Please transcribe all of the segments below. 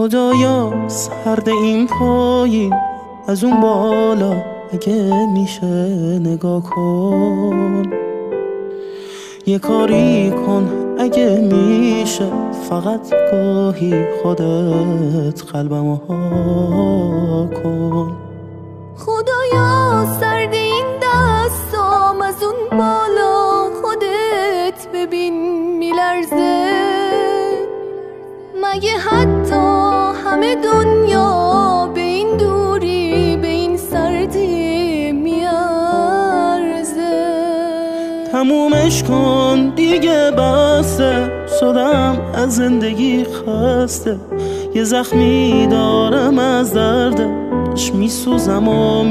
خدایا سرد این پایین از اون بالا اگه میشه نگاه کن، یه کاری کن اگه میشه، فقط گاهی خودت قلبمو ها کن. خدایا سرد این دستام از اون بالا خودت ببین میلرزه، مگه حتی همه دنیا به این دوری به این سردی میارزه؟ تمومش کن دیگه بسته، شدم از زندگی خسته، یه زخمی دارم از دردش میسوزم و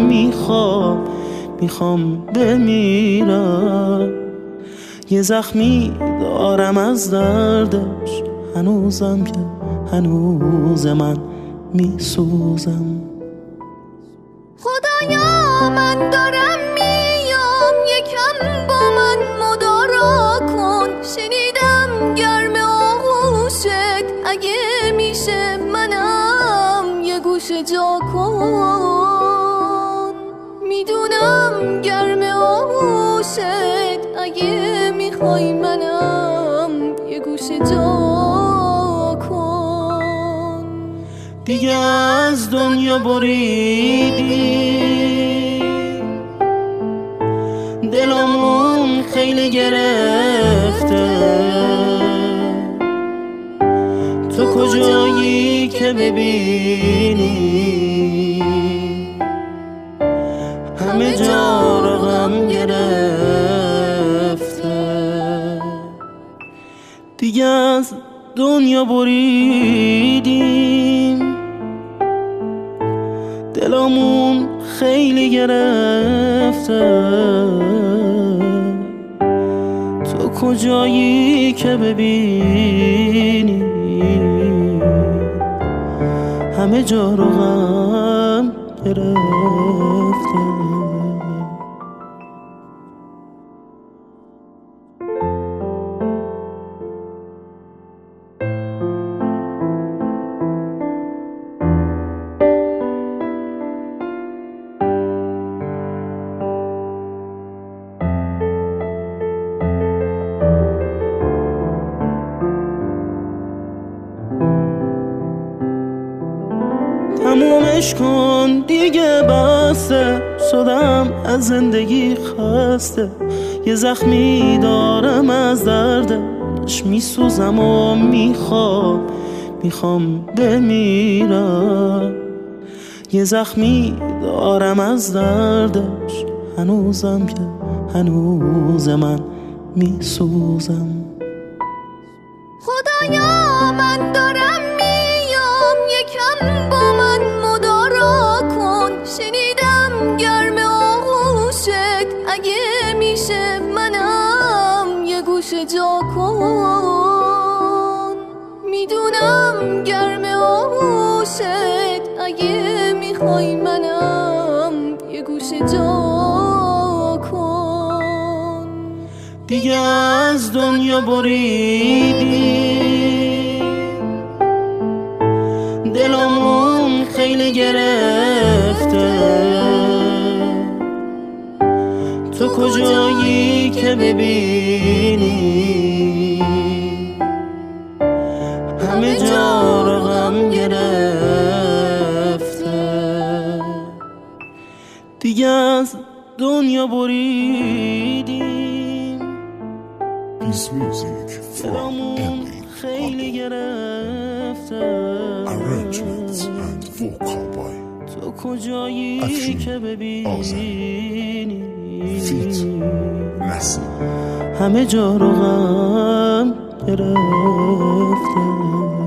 میخوام بمیرم، یه زخمی دارم از دردش هنوزم که هنوز من میسوزم. خدایا من دارم میام، یکم با من مدارا کن، شنیدم گرم آغوشت، اگه میشه منم یه گوشه جا کن. میدونم گرم آغوشت، اگه میخوای منم یه گوشه جا کن. دیگه از دنیا بریدی، دلمون خیلی گرفته، تو کجایی که ببینی همه جا رو غم گرفته. دیگه از دنیا بریدیم، دلمون خیلی گرفته، تو کجایی که ببینی همه جا رو غم گرفته. تمومش کن دیگه بسته، شدم از زندگی خسته، یه زخمی دارم از دردش میسوزم و میخوام بمیرم، یه زخمی دارم از دردش هنوزم که هنوز من میسوزم. خدایا من دارم میام، یکم با من مدارا کن، شنیدم گرم آغوشت، اگه میشه منم یه گوشه جا کن. میدونم گرم آغوشت، اگه میخوای منم یه گوشه جا کن. دیگه از دنیا بریدی، دلمون خیلی گرفته، تو کجایی که ببینی همه جا رو غم گرفته. دیگه از دنیا بریدیم، دلمون خیلی گرفته، تو کجایی که ببینی همه جا رو غم گرفته.